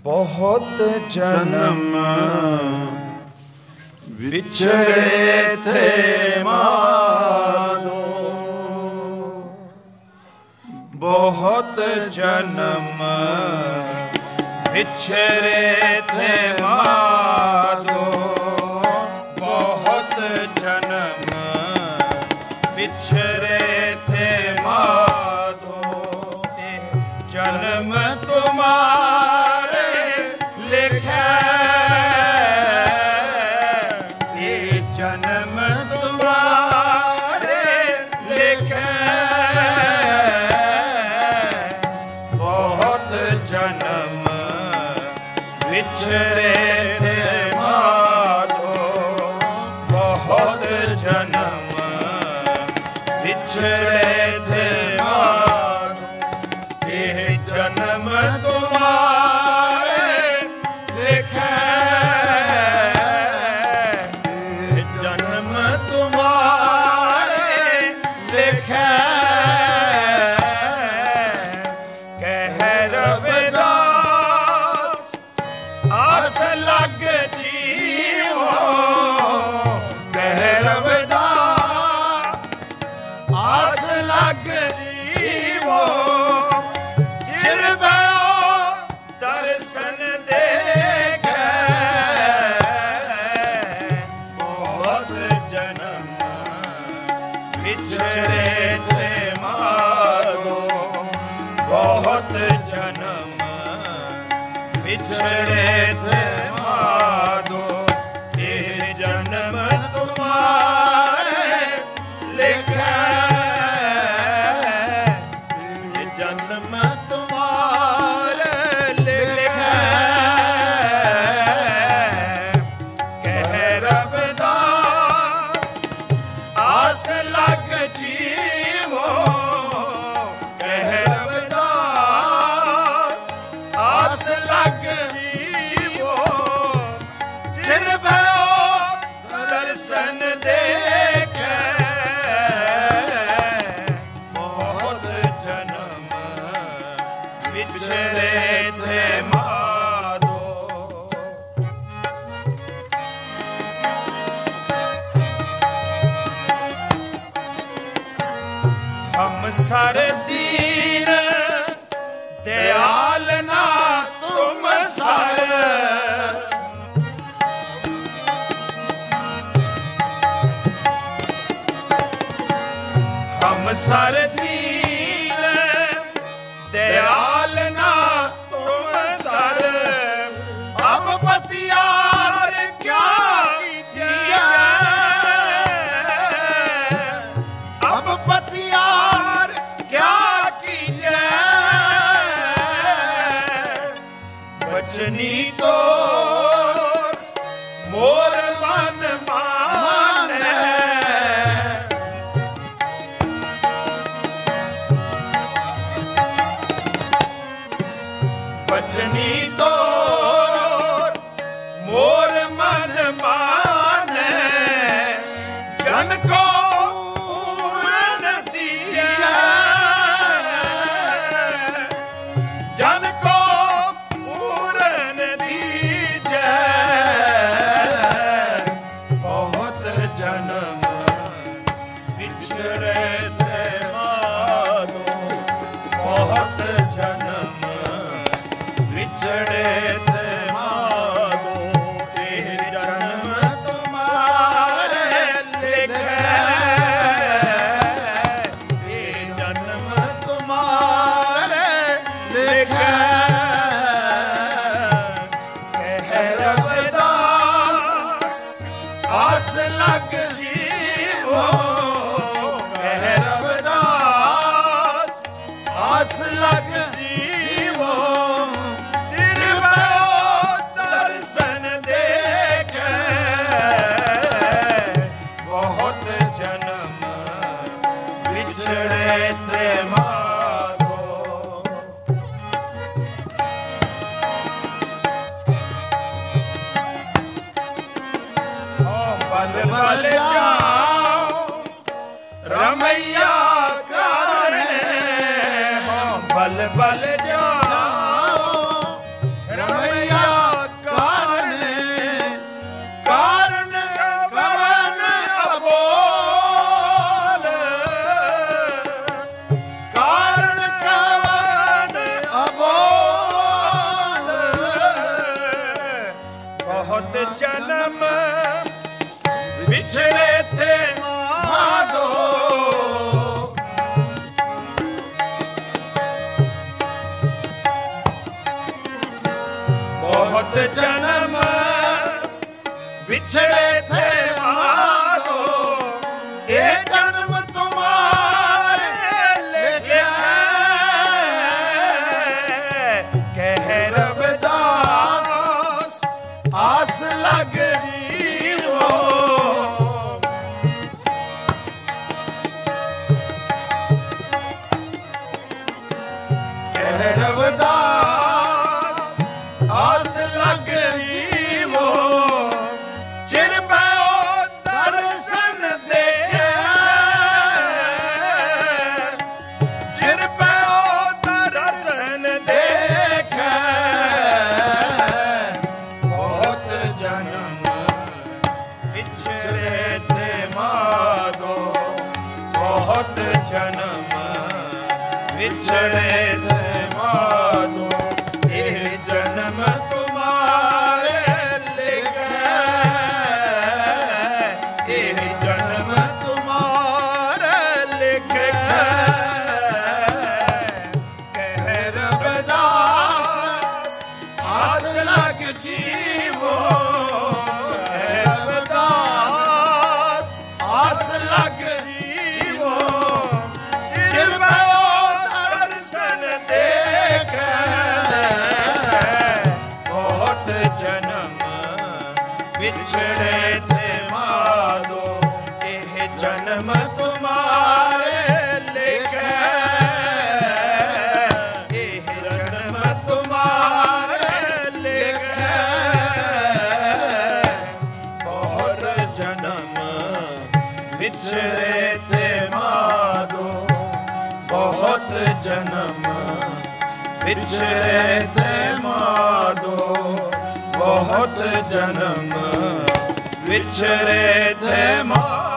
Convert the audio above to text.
बहुत जन्म विछड़े थे माधो, बहुत जन्म विछड़े थे माधो, बहुत जन्म विछड़े थे माधो। जन्म तुम्हारे लिखे, ये जन्म तुम्हारे लिखे, बहुत जन्म विछड़े थे माधो, बहुत जन्म विछड़े थे माधो। ये जन्म तुम्हारे लिखे, जन्म तुम्हारे लिखे, कह रविदास आस लग जीवो, कह रविदास आस लग जीवो, चिर भयो दर्शन देखे, बहुत जन्म विछड़े थे माधो, बहुत जन्म विछड़े थे माधो। ये जन्म तुम्हारे लिखे, ये जन्म तुम्हारे लिखे, कह रविदास आस लग जीवो, कह रविदास आस लग जीवो, चिर भयो दर्शन देखे, बहुत जन्म विछड़े थे माधो। हम सर दीन दयाल ना तुम सर, हम सर दीन दयाल ना तुम सर, अब पतियार क्या किया, अब पतियार क्या कीजिए, बचनी तो मोर मन माने, बचनी तो मोर मन माने, जन को पूरन दिया, जन को पूरन दीजे, बहुत जन्म विछड़े थे माधो, बहुत जन्म विछड़े थे माधो। ये जन्म तुम्हारे लिखे, ये जन्म तुम्हारे लिखे, कह रविदास आस लग जीवो, कह रविदास आस लग जीवो, चिर भयो दर्शन देखे, बहुत जन्म विछड़े थे माधो। बल बल जाओ रमैया करने, बल बल जाओ रमैया ਵਿਛੜੇ ਥੇ ਮਾਧੋ ਬਹੁਤ ਜਨਮ ਵਿਛੜੇ ਥੇ ਮਾਧੋ ਇਹ ਜਨਮ ਤੁਮਾਰੇ ਲਿਖਿਆ ਕਹਿ ਰਵਿਦਾਸ ਆਸ ਲਗ ਜੀਵੋ ਕਹਿ ਰਵਿਦਾਸ ਆਸ ਲਗ ਜੀਵੋ ਚਿਰ ਪਇਓ ਦਰਸ਼ਨ ਦੇਖਿਆ ਚਿਰ ਪਇਓ ਦਰਸ਼ਨ ਦੇਖਿਆ ਬਹੁਤ ਜਨਮ ਵਿਛੜੇ ਤੇ ਮਾਧੋ ਬਹੁਤ ਜਨਮ ਵਿਛੜੇ ਤੇ ਮਾਧੋ ਇਹ ਜਨਮ ਤੁਮਾਰੇ ਲਿਖਿਆ ਇਹ ਜਨਮ ਤੁਮਾਰੇ ਲਿਖਿਆ ਕਹਿ ਰਵਿਦਾਸ ਆਸ ਲਗ ਜੀਵੋ ਕਹਿ ਰਵਿਦਾਸ ਆਸ ਲਗ ਜੀਵੋ ਚਿਰ ਪਇਓ ਦਰਸ਼ਨ ਦੇਖੈ ਬਹੁਤ ਜਨਮ ਵਿਛੜੇ ਤੇ ਮਾਧੋ ਇਹ ਜਨਮ ਤੁਮਾਰੇ ਲਿਖਿਆ ਇਹ ਜਨਮ ਤੁਮਾਰੇ ਲਿਖਿਆ ਬਹੁਤ ਜਨਮ ਵਿਛੜੇ ਤੇ ਮਾਧੋ ਬਹੁਤ ਜਨਮ ਵਿਛੜੇ ਤੇ ਮਾਧੋ ਬਹੁਤ ਜਨਮ ਵਿਛੜੇ ਤੇ ਮਾਧੋ